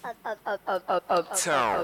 Uptown.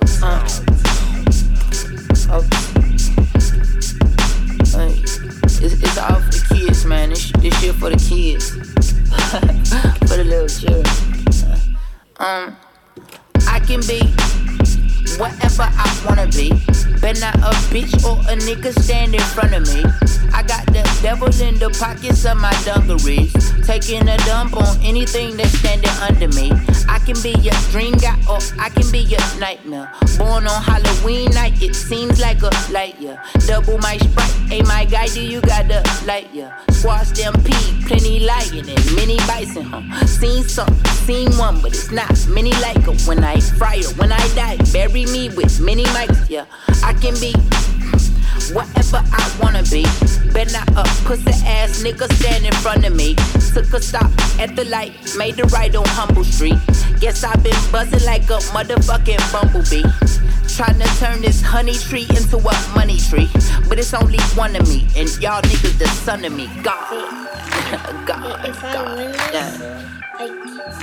It's all for the kids, man. This shit for the kids. For the little children. I can be whatever I wanna be. Better not a bitch or a nigga stand in front of me. I got the devil in the pockets of my dungarees, taking a dump on anything that's standing under me. I can be your dream guy or I can be your nightmare. Born on Halloween night, it seems like a light year. Double my sprite, hey my guy, do you got the light year? Squash stampede, plenty lion and many bison, Seen some, seen one, but it's not many like her. When I fry her, when I die, bury me with many mics, yeah. I can be whatever I wanna be. Better not a pussy ass nigga stand in front of me. Took a stop at the light, made the right on Humble Street. Guess I've been buzzing like a motherfucking bumblebee. Tryna turn this honey tree into a money tree. But it's only one of me, and y'all niggas the son of me. God. God. If I win this,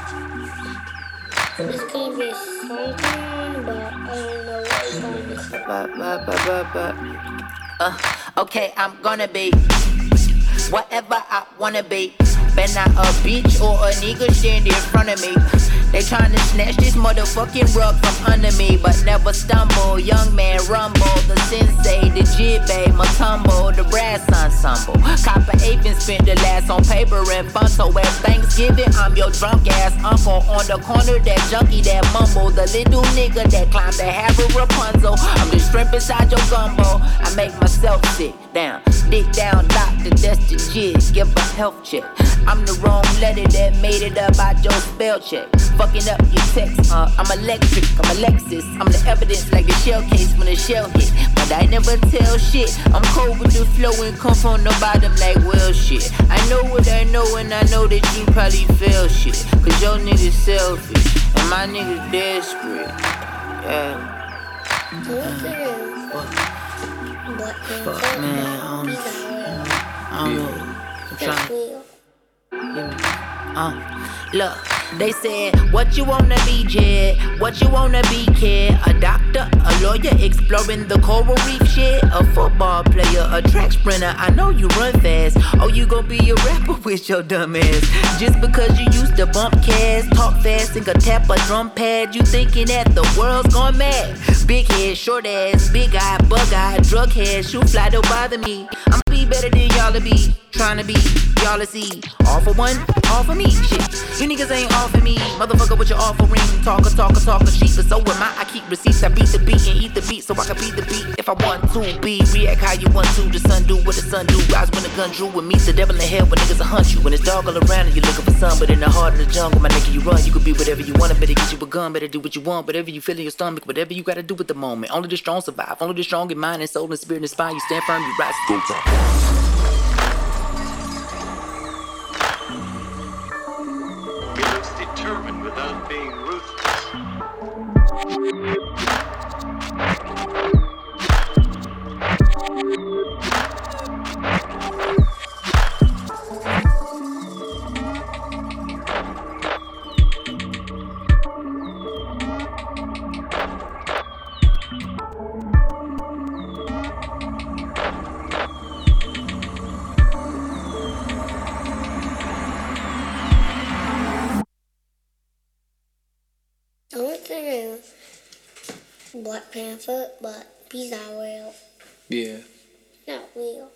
it's gonna be a song, but I don't know what song it's. Okay, I'm gonna be whatever I wanna be. Better not a bitch or a nigga stand in front of me. They tryna snatch this motherfucking rug from under me, but never stumble. Young man rumble, the sensei, the jibbe, Matumbo, the brass ensemble. Copper Apin spent the last on paper and fun. So at Thanksgiving, I'm your drunk ass uncle on the corner, that junkie that mumble, the little nigga that climbed the have a Rapunzel. I'm the shrimp inside your gumbo. I make myself sit down, dig down, doctor, that's the jizz, give a health check. I'm the wrong letter that made it up out your spell check. Fucking up your text, I'm electric, I'm a Lexus. I'm the evidence like the shell case when the shell hit. But I never tell shit, I'm cold with the flow and come from the bottom like well shit. I know what I know and I know that you probably feel shit. Cause your niggas selfish and my niggas desperate. Yeah. Fuck man, I don't know. I'm trying to look, they said, what you wanna be, Jed? What you wanna be, kid? A doctor, a lawyer, exploring the coral reef shit. A football player, a track sprinter, I know you run fast. Oh, you gon' be a rapper with your dumb ass. Just because you used to bump cast, talk fast, and could tap a drum pad, you thinking that the world's gone mad. Big head, short ass, big eye, bug eye, drug head, shoot fly, don't bother me. I'ma be better than y'all to be, trying to be, y'all to see. All for one, all for me, shit. You niggas ain't all for me, motherfucker with your offering. Talker, sheep, but so am I keep receipts, I beat the beat and eat the beat so I can beat the beat. If I want to be, react how you want to. The sun do what the sun do, rise when the gun drew. And meet the devil in hell when niggas will hunt you. When it's dark all around and you're looking for sun, but in the heart of the jungle, my nigga, you run. You could be whatever you want, better get you a gun, better do what you want. Whatever you feel in your stomach, whatever you gotta do at the moment. Only the strong survive, only the strong in mind and soul and spirit and spine. You stand firm, you rise, go time. Determined without being ruthless. I want to do Black Panther, but he's not real. Yeah. Not real.